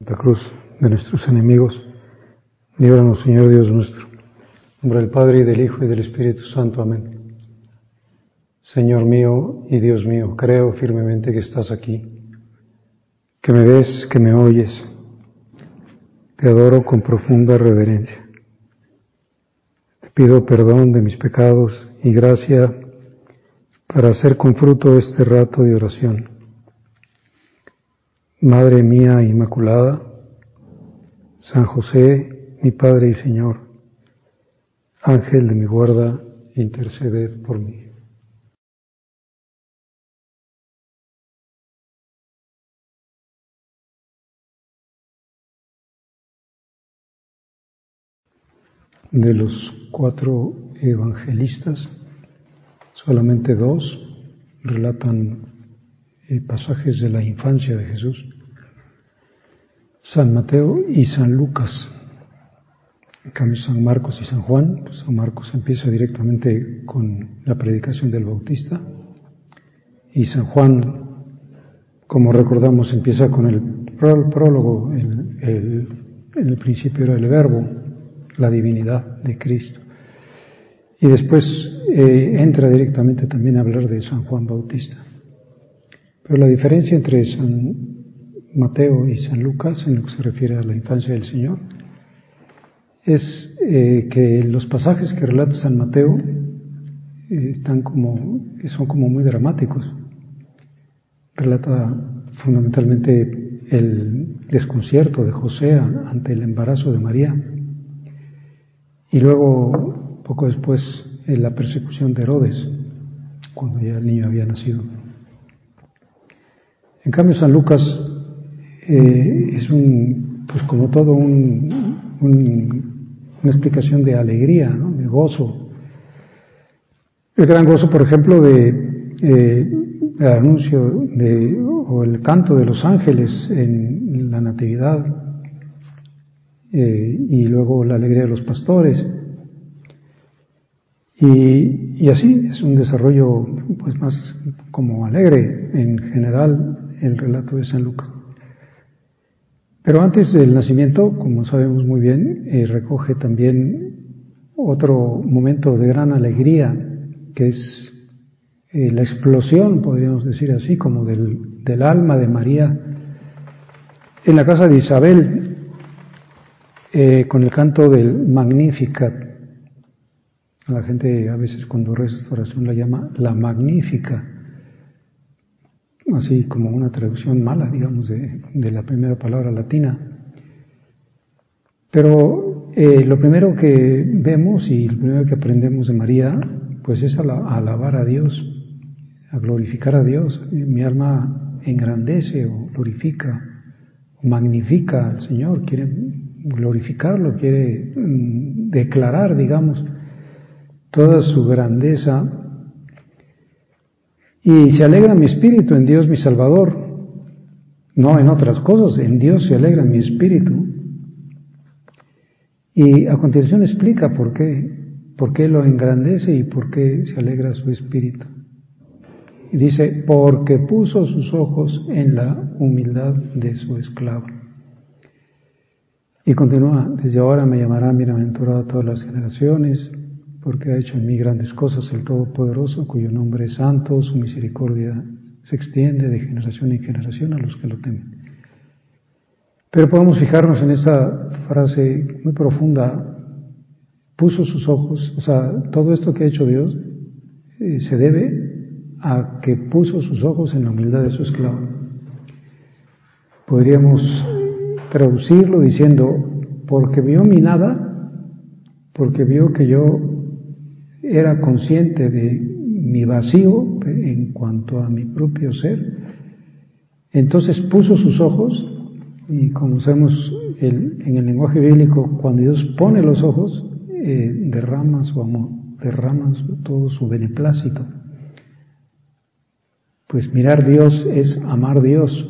La cruz de nuestros enemigos, líbranos, Señor Dios nuestro. En nombre del Padre, y del Hijo, y del Espíritu Santo. Amén. Señor mío y Dios mío, creo firmemente que estás aquí, que me ves, que me oyes. Te adoro con profunda reverencia. Te pido perdón de mis pecados y gracia para hacer con fruto este rato de oración. Madre mía Inmaculada, San José, mi Padre y Señor, Ángel de mi guarda, interceded por mí. De los 4 evangelistas, solamente 2 relatan pasajes de la infancia de Jesús: San Mateo y San Lucas. En cambio, San Marcos y San Juan, pues San Marcos empieza directamente con la predicación del Bautista, y San Juan, como recordamos, empieza con el prólogo. En el principio era el Verbo, la divinidad de Cristo, y después entra directamente también a hablar de San Juan Bautista. Pero la diferencia entre San Mateo y San Lucas, en lo que se refiere a la infancia del Señor, es que los pasajes que relata San Mateo son como muy dramáticos. Relata fundamentalmente el desconcierto de José ante el embarazo de María, y luego, poco después, la persecución de Herodes, cuando ya el niño había nacido. En cambio, San Lucas es como todo una explicación de alegría, ¿no? De gozo. El gran gozo, por ejemplo, del anuncio o el canto de los ángeles en la Natividad, y luego la alegría de los pastores. Y así es un desarrollo pues más como alegre en general el relato de San Lucas. Pero antes del nacimiento, como sabemos muy bien, recoge también otro momento de gran alegría, que es la explosión, podríamos decir así, como del alma de María en la casa de Isabel, con el canto del Magnificat. La gente a veces cuando reza esta oración la llama la Magnífica, así como una traducción mala, digamos, de la primera palabra latina. Pero lo primero que vemos y lo primero que aprendemos de María, pues es a alabar a Dios, a glorificar a Dios. Mi alma engrandece o glorifica o magnifica al Señor, quiere glorificarlo, quiere declarar, digamos, toda su grandeza. Y se alegra mi espíritu en Dios mi Salvador, no en otras cosas, en Dios se alegra mi espíritu. Y a continuación explica por qué lo engrandece y por qué se alegra su espíritu. Y dice, porque puso sus ojos en la humildad de su esclava. Y continúa, desde ahora me llamarán bienaventurado todas las generaciones, porque ha hecho en mí grandes cosas el Todopoderoso, cuyo nombre es santo, su misericordia se extiende de generación en generación a los que lo temen. Pero podemos fijarnos en esta frase muy profunda, puso sus ojos, o sea, todo esto que ha hecho Dios se debe a que puso sus ojos en la humildad de su esclavo. Podríamos traducirlo diciendo, porque vio mi nada, porque vio que yo era consciente de mi vacío en cuanto a mi propio ser, entonces puso sus ojos, y como sabemos en el lenguaje bíblico, cuando Dios pone los ojos, derrama su amor, derrama todo su beneplácito. Pues mirar a Dios es amar a Dios.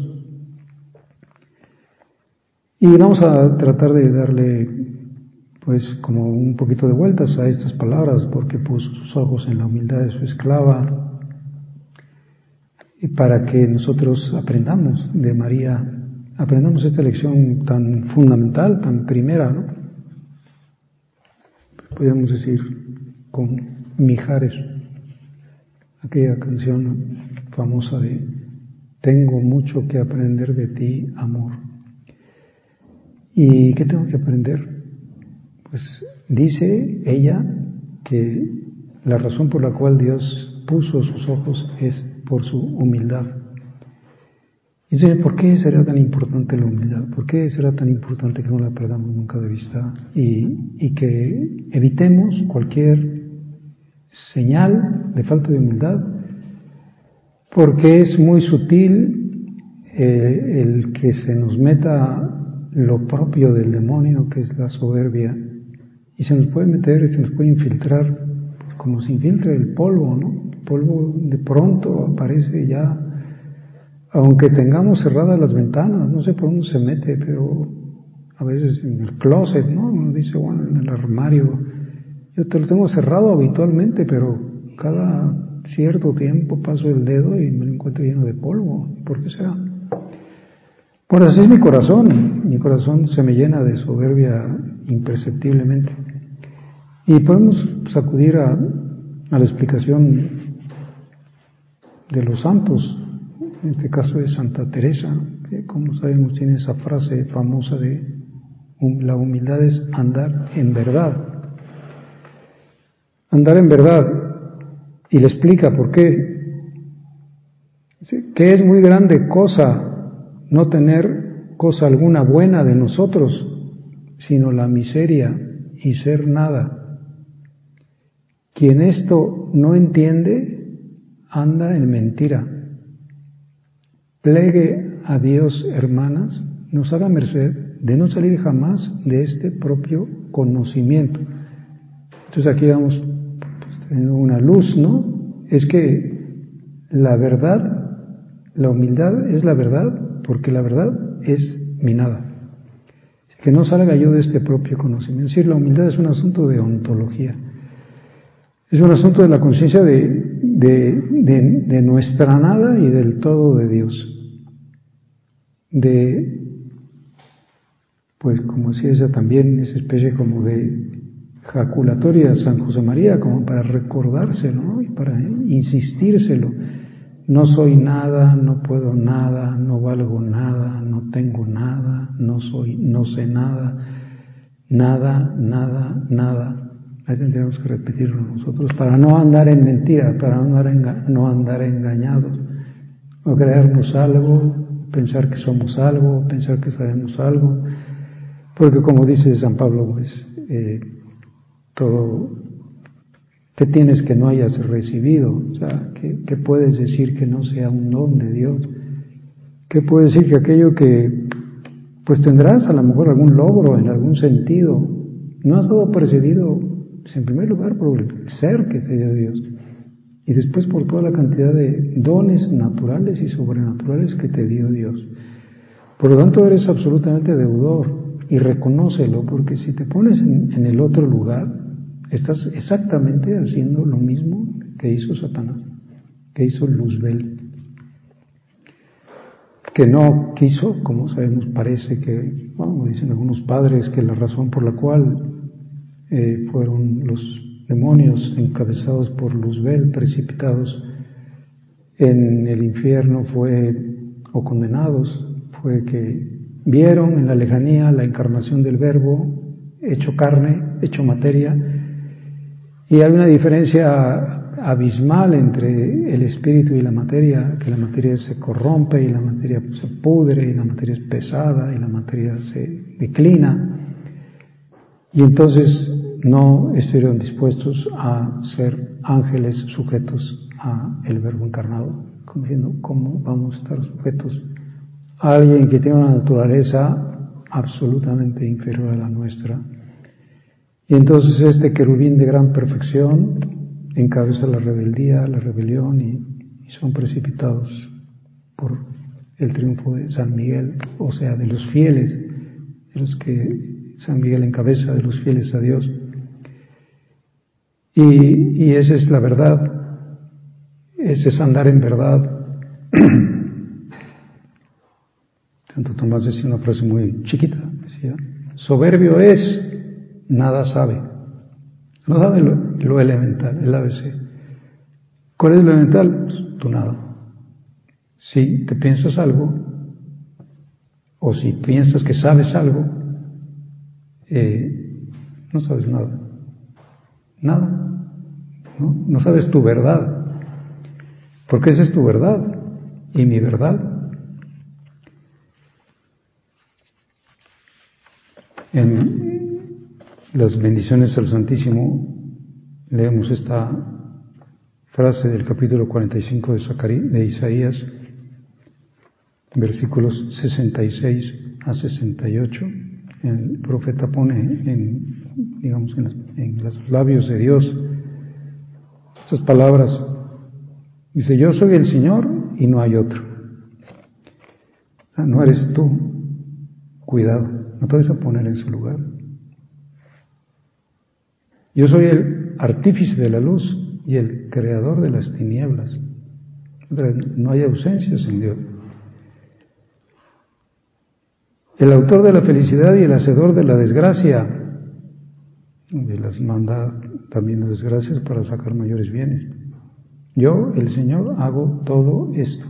Y vamos a tratar de darle pues como un poquito de vueltas a estas palabras, porque puso sus ojos en la humildad de su esclava, y para que nosotros aprendamos de María aprendamos esta lección tan fundamental, tan primera, ¿no? Podríamos decir con Mijares, aquella canción famosa de "Tengo mucho que aprender de ti, amor". ¿Y qué tengo que aprender? Pues dice ella que la razón por la cual Dios puso sus ojos es por su humildad. Y dice, ¿por qué será tan importante la humildad? ¿Por qué será tan importante que no la perdamos nunca de vista? Y que evitemos cualquier señal de falta de humildad, porque es muy sutil el que se nos meta lo propio del demonio, que es la soberbia, y se nos puede meter, se nos puede infiltrar, como se infiltra el polvo, ¿no? El polvo de pronto aparece ya, aunque tengamos cerradas las ventanas, no sé por dónde se mete, pero a veces en el closet, ¿no? Uno dice, bueno, en el armario, yo te lo tengo cerrado habitualmente, pero cada cierto tiempo paso el dedo y me lo encuentro lleno de polvo. ¿Por qué será? Bueno, así es mi corazón se me llena de soberbia imperceptiblemente. Y podemos acudir a la explicación de los santos, en este caso de Santa Teresa, que como sabemos tiene esa frase famosa de la humildad es andar en verdad. Andar en verdad, y le explica por qué. Que es muy grande cosa no tener cosa alguna buena de nosotros, sino la miseria y ser nada. Quien esto no entiende, anda en mentira. Plegue a Dios, hermanas, nos haga merced de no salir jamás de este propio conocimiento. Entonces aquí vamos teniendo una luz, ¿no? Es que la verdad, la humildad es la verdad, porque la verdad es mi nada. Que no salga yo de este propio conocimiento. Es decir, la humildad es un asunto de ontología. Es un asunto de la conciencia de nuestra nada y del todo de Dios. Pues como decía ella también, esa especie como de jaculatoria a San José María, como para recordárselo, ¿no? Y para insistírselo. No soy nada, no puedo nada, no valgo nada, no tengo nada, no sé nada, nada. Ahí tendríamos que repetirlo nosotros para no andar en mentira, para no andar engañados, no creernos algo, pensar que somos algo, pensar que sabemos algo, porque como dice San Pablo, pues todo, ¿qué tienes que no hayas recibido? O sea, ¿qué puedes decir que no sea un don de Dios? ¿Qué puedes decir que aquello que pues tendrás a lo mejor algún logro en algún sentido, no has dado percibido, pues, en primer lugar por el ser que te dio Dios y después por toda la cantidad de dones naturales y sobrenaturales que te dio Dios? Por lo tanto eres absolutamente deudor y reconócelo, porque si te pones en el otro lugar estás exactamente haciendo lo mismo que hizo Satanás, que hizo Luzbel, que no quiso, como sabemos, parece que, bueno, dicen algunos padres que la razón por la cual fueron los demonios encabezados por Luzbel precipitados en el infierno o condenados, fue que vieron en la lejanía la encarnación del Verbo hecho carne, hecho materia, y hay una diferencia abismal entre el espíritu y la materia, que la materia se corrompe y la materia se pudre y la materia es pesada y la materia se declina, y entonces no estuvieron dispuestos a ser ángeles sujetos a el Verbo encarnado, como diciendo, ¿cómo vamos a estar sujetos a alguien que tiene una naturaleza absolutamente inferior a la nuestra? Y entonces este querubín de gran perfección encabeza la rebeldía, la rebelión, y son precipitados por el triunfo de San Miguel, o sea, de los fieles, de los que San Miguel encabeza, de los fieles a Dios. Y esa es la verdad, ese es andar en verdad. Santo Tomás decía una frase muy chiquita, decía, soberbio es, nada sabe. No sabe lo elemental, el ABC. ¿Cuál es lo elemental? Pues, tú nada. Si te piensas algo, o si piensas que sabes algo, no sabes nada. Nada. No sabes tu verdad. Porque esa es tu verdad. Y mi verdad. En las bendiciones al Santísimo leemos esta frase del capítulo 45 de Isaías, versículos 66 a 68. El profeta pone en los labios de Dios estas palabras. Dice, yo soy el Señor y no hay otro. No eres tú. Cuidado, no te vas a poner en su lugar. Yo soy el artífice de la luz y el creador de las tinieblas. No hay ausencias en Dios. El autor de la felicidad y el hacedor de la desgracia. Y las manda también las desgracias para sacar mayores bienes. Yo, el Señor, hago todo esto.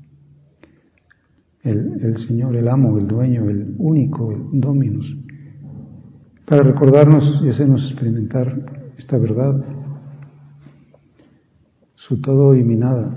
El Señor, el amo, el dueño, el único, el dominus. Para recordarnos y hacernos experimentar esta verdad, su todo y mi nada.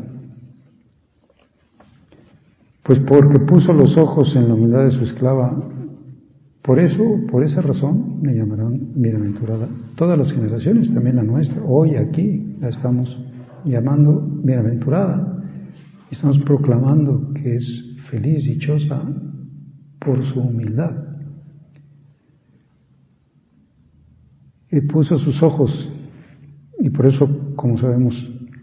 Pues porque puso los ojos en la humildad de su esclava, por esa razón me llamarán bienaventurada. Todas las generaciones, también la nuestra, hoy aquí la estamos llamando bienaventurada. Estamos proclamando que es feliz, dichosa por su humildad. Y puso sus ojos, y por eso, como sabemos,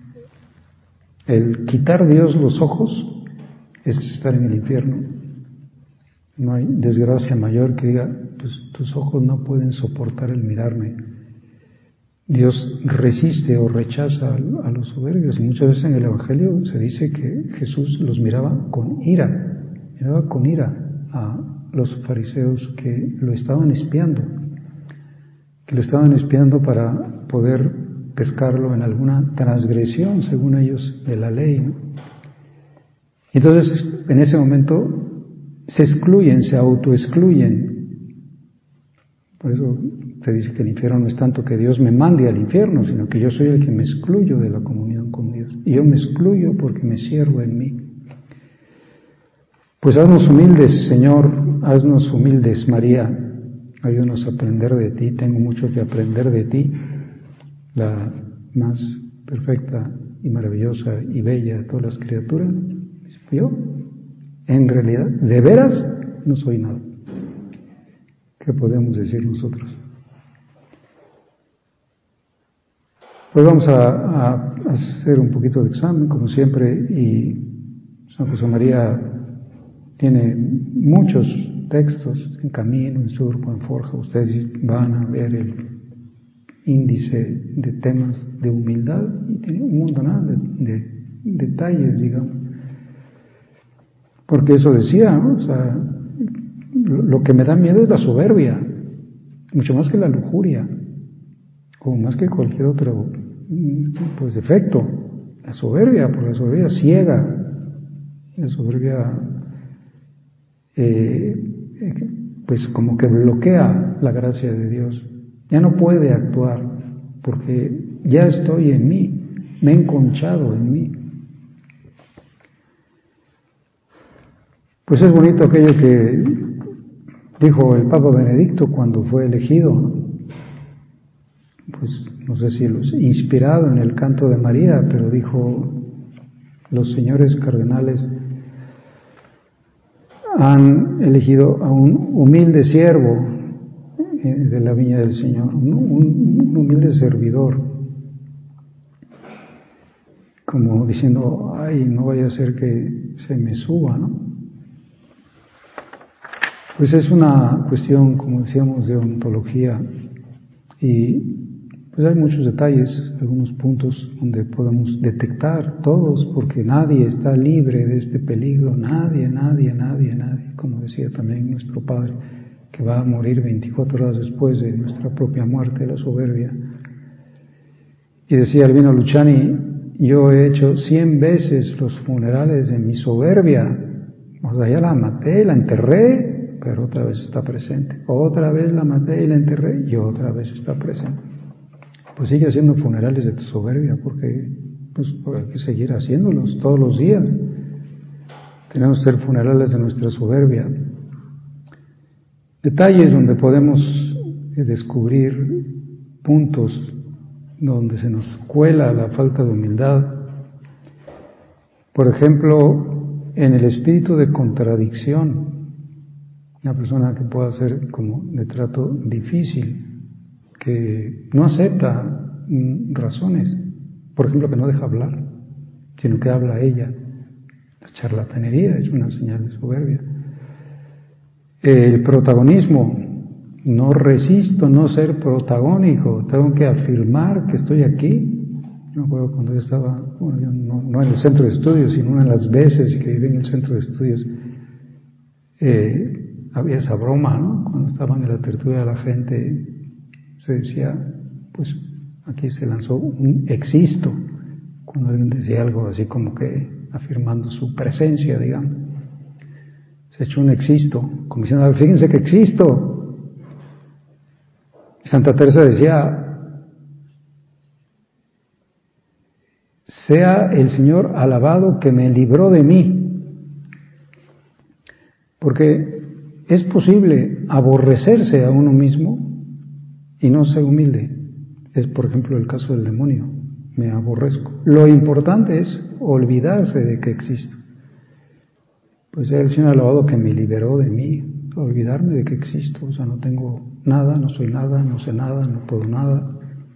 el quitar Dios los ojos es estar en el infierno. No hay desgracia mayor que diga, pues tus ojos no pueden soportar el mirarme. Dios resiste o rechaza a los soberbios, y muchas veces en el Evangelio se dice que Jesús los miraba con ira a los fariseos que lo estaban espiando para poder pescarlo en alguna transgresión, según ellos, de la ley. Entonces, en ese momento se excluyen, se autoexcluyen. Por eso se dice que el infierno no es tanto que Dios me mande al infierno, sino que yo soy el que me excluyo de la comunión con Dios. Y yo me excluyo porque me cierro en mí. Pues haznos humildes, Señor, haznos humildes, María. Ayúdanos a aprender de ti, tengo mucho que aprender de ti, la más perfecta y maravillosa y bella de todas las criaturas. Yo, en realidad, de veras, no soy nada. ¿Qué podemos decir nosotros? Pues vamos a hacer un poquito de examen, como siempre, y San José María tiene muchos textos en Camino, en Surco, en Forja. Ustedes van a ver el índice de temas de humildad y tiene un montón de detalles, digamos. Porque eso decía, ¿no? O sea, lo que me da miedo es la soberbia, mucho más que la lujuria, o más que cualquier otro pues defecto. La soberbia, porque la soberbia ciega, la soberbia pues como que bloquea la gracia de Dios. Ya no puede actuar porque ya estoy en mí, me he enconchado en mí. Pues es bonito aquello que dijo el Papa Benedicto cuando fue elegido, ¿no? Pues no sé si inspirado en el canto de María, pero dijo, los señores cardenales han elegido a un humilde siervo de la viña del Señor, un humilde servidor, como diciendo, ay, no vaya a ser que se me suba, ¿no? Pues es una cuestión, como decíamos, de ontología, y pues hay muchos detalles, algunos puntos donde podemos detectar todos, porque nadie está libre de este peligro, nadie, como decía también nuestro Padre, que va a morir 24 horas después de nuestra propia muerte, la soberbia. Y decía Albino Luciani, yo he hecho 100 veces los funerales de mi soberbia, o sea, ya la maté, la enterré, pero otra vez está presente. Otra vez la maté y la enterré y otra vez está presente. Pues sigue haciendo funerales de tu soberbia, porque hay que seguir haciéndolos todos los días. Tenemos que hacer funerales de nuestra soberbia. Detalles donde podemos descubrir puntos donde se nos cuela la falta de humildad. Por ejemplo, en el espíritu de contradicción, una persona que pueda ser como de trato difícil, que no acepta razones, por ejemplo, que no deja hablar, sino que habla ella. La charlatanería es una señal de soberbia. El protagonismo, no resisto no ser protagónico, tengo que afirmar que estoy aquí. Yo me acuerdo cuando yo estaba, yo no en el centro de estudios, sino una de las veces que viví en el centro de estudios, había esa broma, ¿no? Cuando estaban en la tertulia la gente se decía, pues aquí se lanzó un existo, cuando alguien decía algo así como que afirmando su presencia, digamos. Se echó un existo, como diciendo, fíjense que existo. Santa Teresa decía, sea el Señor alabado que me libró de mí. Porque es posible aborrecerse a uno mismo y no ser humilde. Es, por ejemplo, el caso del demonio. Me aborrezco. Lo importante es olvidarse de que existo. Pues sea el Señor alabado que me liberó de mí. Olvidarme de que existo. O sea, no tengo nada, no soy nada, no sé nada, no puedo nada.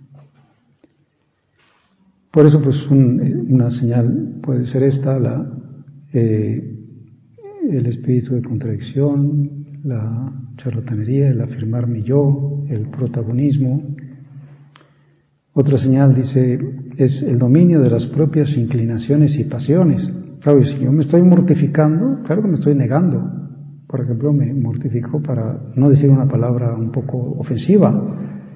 Por eso, pues, una señal puede ser esta, el espíritu de contradicción, la charlatanería, el afirmar mi yo, el protagonismo. Otra señal, dice, es el dominio de las propias inclinaciones y pasiones. Claro, y si yo me estoy mortificando, claro que me estoy negando. Por ejemplo, me mortifico para no decir una palabra un poco ofensiva,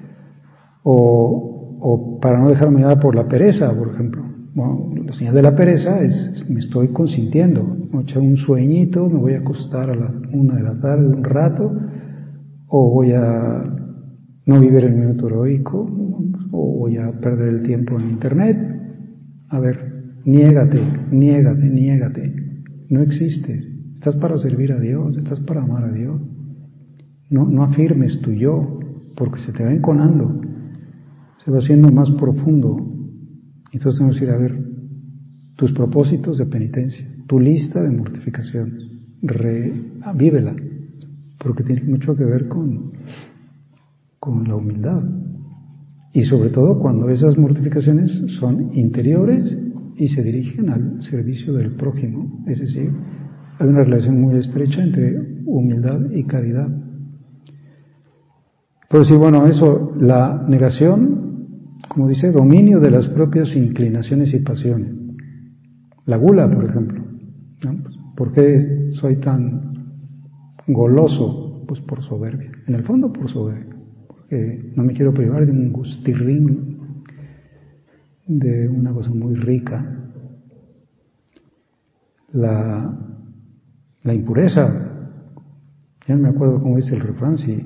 o para no dejarme llevar por la pereza, por ejemplo. Bueno, la señal de la pereza es, me estoy consintiendo, me voy a echar un sueñito, me voy a acostar a la 1 de la tarde un rato, o voy a no vivir el minuto heroico, o voy a perder el tiempo en internet. A ver, niégate, no existes, estás para servir a Dios, estás para amar a Dios. No afirmes tu yo, porque se te va enconando, se va haciendo más profundo. Entonces tenemos que ir a ver tus propósitos de penitencia, tu lista de mortificaciones, vívela, porque tiene mucho que ver con la humildad. Y sobre todo cuando esas mortificaciones son interiores y se dirigen al servicio del prójimo. Es decir, hay una relación muy estrecha entre humildad y caridad. Pero sí, bueno, eso, la negación, como dice, dominio de las propias inclinaciones y pasiones. La gula, por ejemplo, ¿no? ¿Por qué soy tan goloso? Pues por soberbia, en el fondo por soberbia, porque no me quiero privar de un gustirrín, de una cosa muy rica. La impureza, ya no me acuerdo cómo dice el refrán, si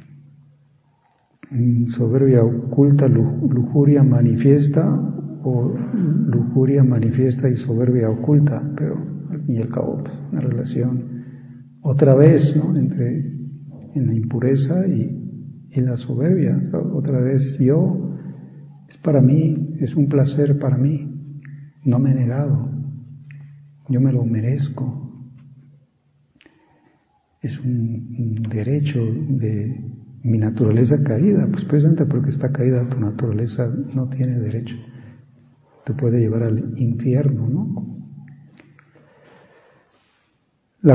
soberbia oculta, lujuria manifiesta, o lujuria manifiesta y soberbia oculta, pero al fin y al cabo, pues, una relación otra vez, ¿no?, en la impureza y la soberbia. Otra vez, yo, es para mí, es un placer para mí, no me he negado, yo me lo merezco. Es un derecho de mi naturaleza caída, pues precisamente porque está caída tu naturaleza no tiene derecho, te puede llevar al infierno, ¿no? La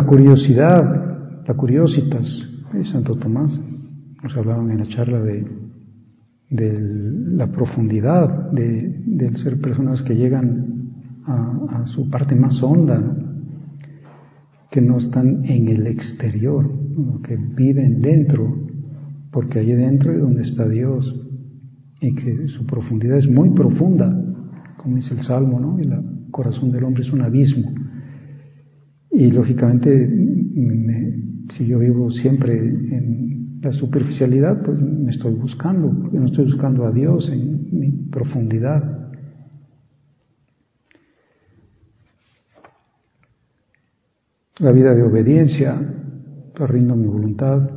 curiosidad, la curiositas, Santo Tomás, nos hablaban en la charla de la profundidad del ser personas que llegan a su parte más honda, ¿no? Que no están en el exterior, ¿no? Que viven dentro, porque allí dentro es donde está Dios, y que su profundidad es muy profunda, como dice el Salmo, ¿no? Y el corazón del hombre es un abismo. Y lógicamente, si yo vivo siempre en la superficialidad, pues me estoy buscando, porque no estoy buscando a Dios en mi profundidad. La vida de obediencia, rindo mi voluntad,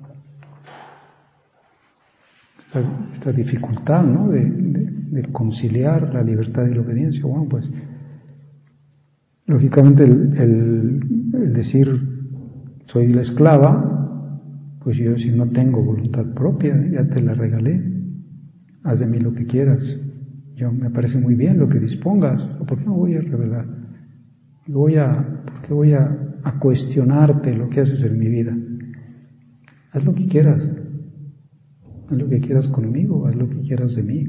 esta dificultad, ¿no? de conciliar la libertad y la obediencia. Bueno, pues lógicamente el decir soy la esclava, pues yo si no tengo voluntad propia, ya te la regalé, haz de mí lo que quieras, me parece muy bien lo que dispongas, ¿por qué no voy a revelar? ¿Por qué voy a cuestionarte lo que haces en mi vida? Haz lo que quieras, haz lo que quieras conmigo, haz lo que quieras de mí.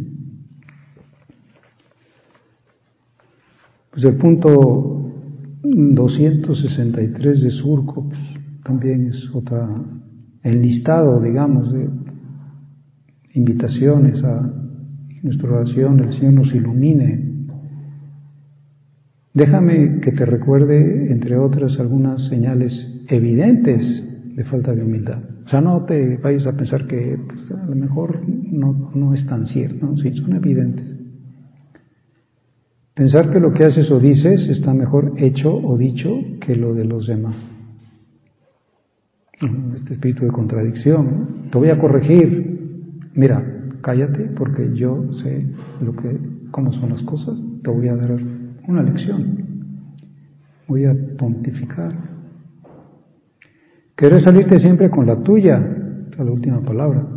Pues el punto 263 de Surco, pues, también es otra enlistado, digamos, de invitaciones a nuestra oración, el Señor nos ilumine. Déjame que te recuerde, entre otras, algunas señales evidentes de falta de humildad. O sea, no te vayas a pensar que pues, a lo mejor no es tan cierto, ¿no? Sí, son evidentes. Pensar que lo que haces o dices está mejor hecho o dicho que lo de los demás. Este espíritu de contradicción, ¿no? Te voy a corregir. Mira, cállate porque yo sé cómo son las cosas. Te voy a dar una lección. Voy a pontificar. Querer salirte siempre con la tuya, es la última palabra.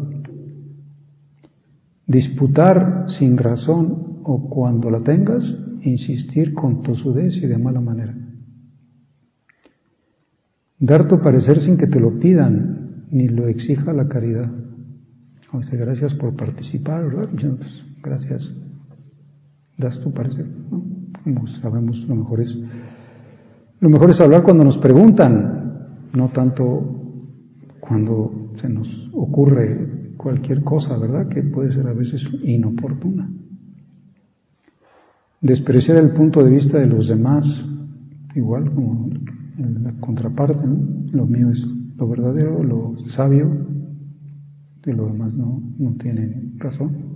Disputar sin razón o cuando la tengas, insistir con tosudez y de mala manera. Dar tu parecer sin que te lo pidan, ni lo exija la caridad. O sea, gracias por participar, ¿verdad? Pues, gracias. Das tu parecer, ¿no? Como sabemos, lo mejor es hablar cuando nos preguntan, no tanto cuando se nos ocurre cualquier cosa, ¿verdad? Que puede ser a veces inoportuna. Despreciar el punto de vista de los demás, igual como en la contraparte, ¿no? Lo mío es lo verdadero, lo sabio, y lo demás no tienen razón.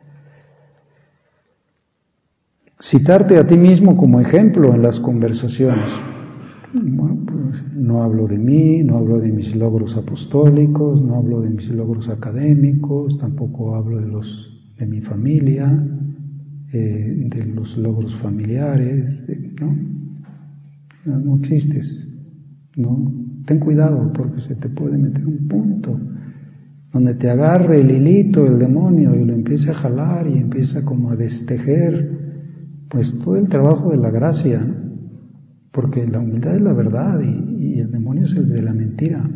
Citarte a ti mismo como ejemplo en las conversaciones. Bueno, pues no hablo de mí, no hablo de mis logros apostólicos, no hablo de mis logros académicos, tampoco hablo de mi familia, de los logros familiares, no existes, no. Ten cuidado porque se te puede meter un punto donde te agarre el hilito, el demonio, y lo empiece a jalar y empieza como a destejer pues todo el trabajo de la gracia, ¿no? Porque la humildad es la verdad y el demonio es el de la mentira.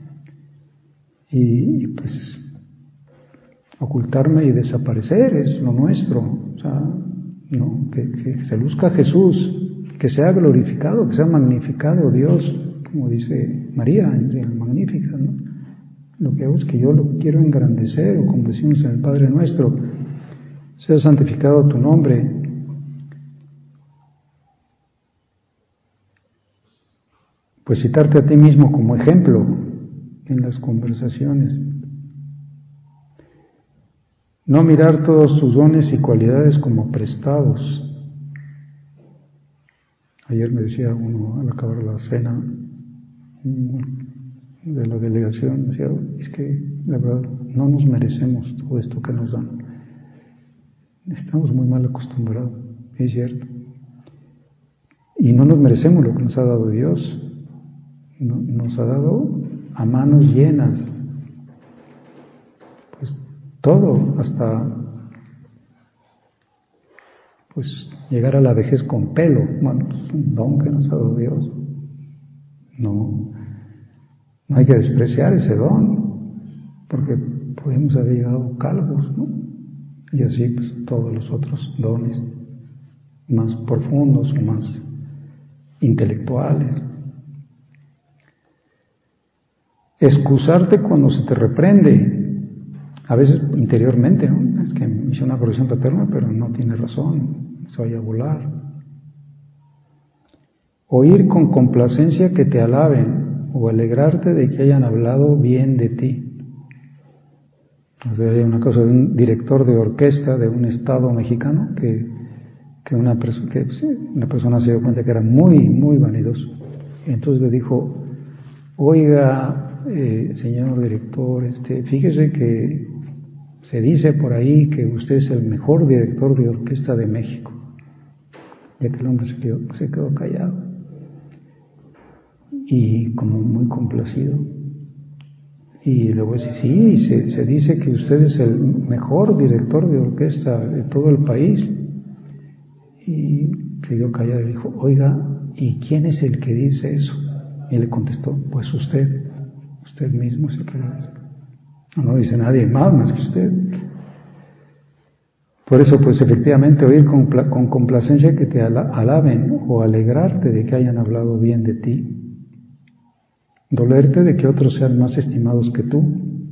Y pues ocultarme y desaparecer es lo nuestro. O sea, no, que se luzca Jesús, que sea glorificado, que sea magnificado Dios, como dice María en el Magnífica, ¿no? Lo que hago es que yo lo quiero engrandecer, o como decimos en el Padre Nuestro, sea santificado tu nombre. Pues citarte a ti mismo como ejemplo en las conversaciones. No mirar todos tus dones y cualidades como prestados. Ayer me decía uno al acabar la cena de la delegación, me decía, es que la verdad no nos merecemos todo esto que nos dan. Estamos muy mal acostumbrados, es cierto. Y no nos merecemos lo que nos ha dado Dios. Nos ha dado a manos llenas, pues todo, hasta pues llegar a la vejez con pelo. Bueno, es un don que nos ha dado Dios. No hay que despreciar ese don, porque podemos haber llegado calvos, ¿no? y así pues todos los otros dones más profundos o más intelectuales. Excusarte cuando se te reprende, a veces interiormente, ¿no? Es que me hizo una corrección paterna, pero no tiene razón, se vaya a volar. Oír con complacencia que te alaben o alegrarte de que hayan hablado bien de ti. O sea, hay una cosa de un director de orquesta de un estado mexicano que una persona se dio cuenta que era muy, muy vanidoso. Entonces le dijo, oiga, señor director, fíjese que se dice por ahí que usted es el mejor director de orquesta de México. Ya que el hombre se quedó callado y como muy complacido. Y luego dice, sí, se dice que usted es el mejor director de orquesta de todo el país. Y se quedó callado y dijo, oiga, ¿y quién es el que dice eso? Y le contestó, pues usted mismo es el que lo dice. No dice nadie más que usted. Por eso, pues efectivamente, oír con complacencia que te alaben o alegrarte de que hayan hablado bien de ti. Dolerte de que otros sean más estimados que tú.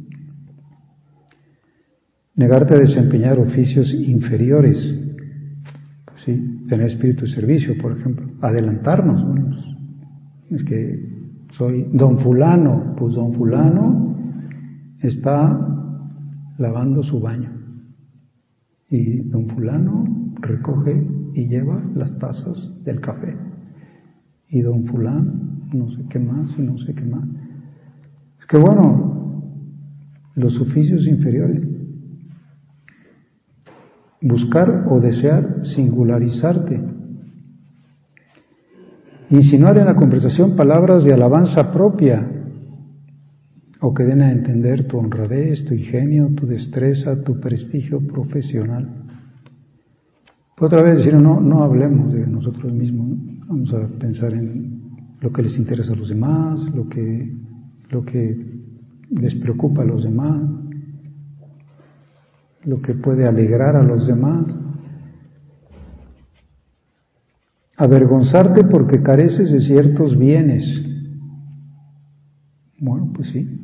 Negarte a desempeñar oficios inferiores. Pues sí, tener espíritu de servicio, por ejemplo. Adelantarnos. Bueno, es que soy don fulano. Pues don fulano está lavando su baño. Y don fulano recoge y lleva las tazas del café. Y don fulano, no sé qué más y no sé qué más. Es que bueno, los oficios inferiores. Buscar o desear singularizarte. Insinuar en la conversación palabras de alabanza propia o que den a entender tu honradez, tu ingenio, tu destreza, tu prestigio profesional. Por otra vez decir, no hablemos de nosotros mismos, ¿no? Vamos a pensar en lo que les interesa a los demás, lo que les preocupa a los demás, lo que puede alegrar a los demás. Avergonzarte porque careces de ciertos bienes. Bueno, pues sí.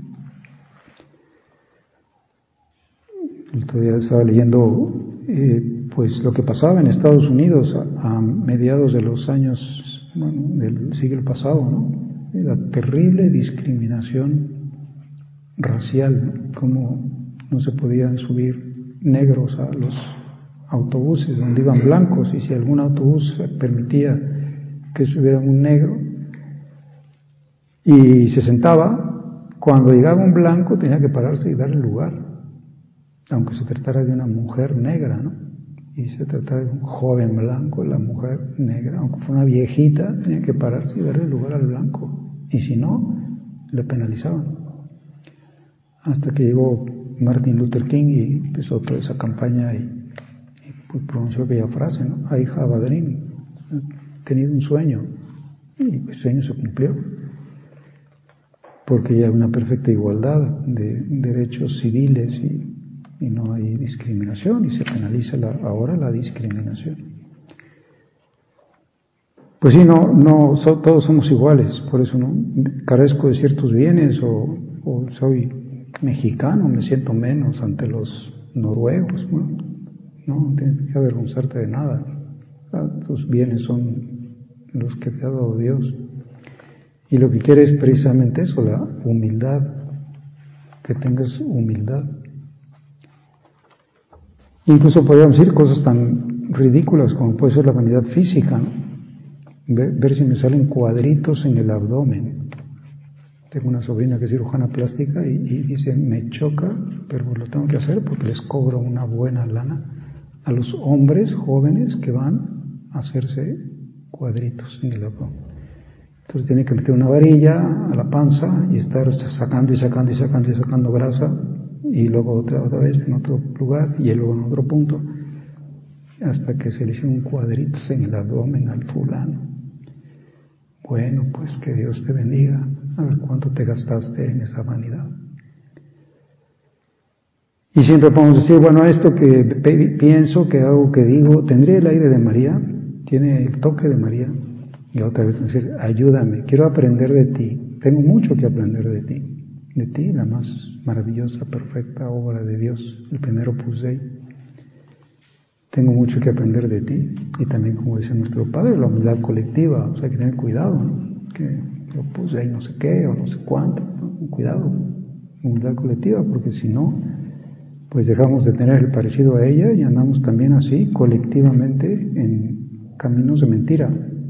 El otro día estaba leyendo pues lo que pasaba en Estados Unidos a mediados de los años, del siglo pasado, ¿no? La terrible discriminación racial, ¿no? Cómo no se podían subir negros a los autobuses donde iban blancos, y si algún autobús permitía que subiera un negro y se sentaba, cuando llegaba un blanco tenía que pararse y darle lugar, aunque se tratara de una mujer negra, ¿no? Y se tratara de un joven blanco, la mujer negra, aunque fuera una viejita, tenía que pararse y darle lugar al blanco, y si no, le penalizaban. Hasta que llegó Martin Luther King y empezó toda esa campaña y pues pronunció aquella frase, ¿no? I have a dream. He tenido un sueño, y el sueño se cumplió, porque ya hay una perfecta igualdad de derechos civiles y no hay discriminación, y se penaliza ahora la discriminación. Pues sí, todos somos iguales, por eso no carezco de ciertos bienes, o soy mexicano, me siento menos ante los noruegos. Bueno, no tienes que avergonzarte de nada. Tus bienes son los que te ha dado Dios. Y lo que quiere es precisamente eso, la humildad, que tengas humildad. Incluso podríamos decir cosas tan ridículas como puede ser la vanidad física, ¿no? Ver si me salen cuadritos en el abdomen. Tengo una sobrina que es cirujana plástica y dice, me choca, pero lo tengo que hacer porque les cobro una buena lana a los hombres jóvenes que van a hacerse cuadritos en el abdomen. Entonces tiene que meter una varilla a la panza y estar sacando y sacando y sacando y sacando grasa, y luego otra vez en otro lugar y luego en otro punto, hasta que se le hicieron cuadritos en el abdomen al fulano. Bueno, pues que Dios te bendiga. A ver cuánto te gastaste en esa vanidad. Y siempre podemos decir, bueno, esto que pienso, que hago, que digo, ¿tendría el aire de María? ¿Tiene el toque de María? Y otra vez decir, ayúdame, quiero aprender de ti, tengo mucho que aprender de ti, la más maravillosa, perfecta obra de Dios, el primer Opus Dei. Tengo mucho que aprender de ti. Y también, como dice nuestro Padre, la humildad colectiva, o sea, hay que tener cuidado, ¿no? Que el Opus Dei no sé qué o no sé cuánto, ¿no? Cuidado, humildad colectiva, porque si no, pues dejamos de tener el parecido a ella y andamos también así, colectivamente, en caminos de mentira.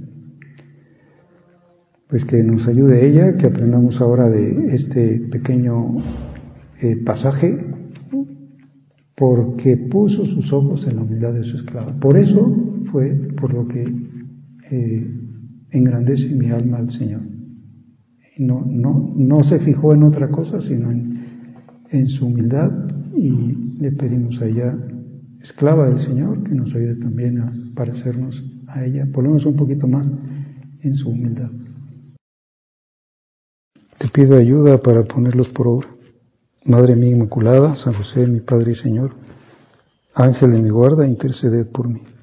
Pues que nos ayude ella, que aprendamos ahora de este pequeño pasaje, porque puso sus ojos en la humildad de su esclava. Por eso fue por lo que engrandece mi alma al Señor. Y no se fijó en otra cosa, sino en su humildad, y le pedimos a ella, esclava del Señor, que nos ayude también a parecernos a ella, por lo menos un poquito más en su humildad. Te pido ayuda para ponerlos por obra. Madre mía Inmaculada, San José, mi Padre y Señor, Ángel de mi guarda, interceded por mí.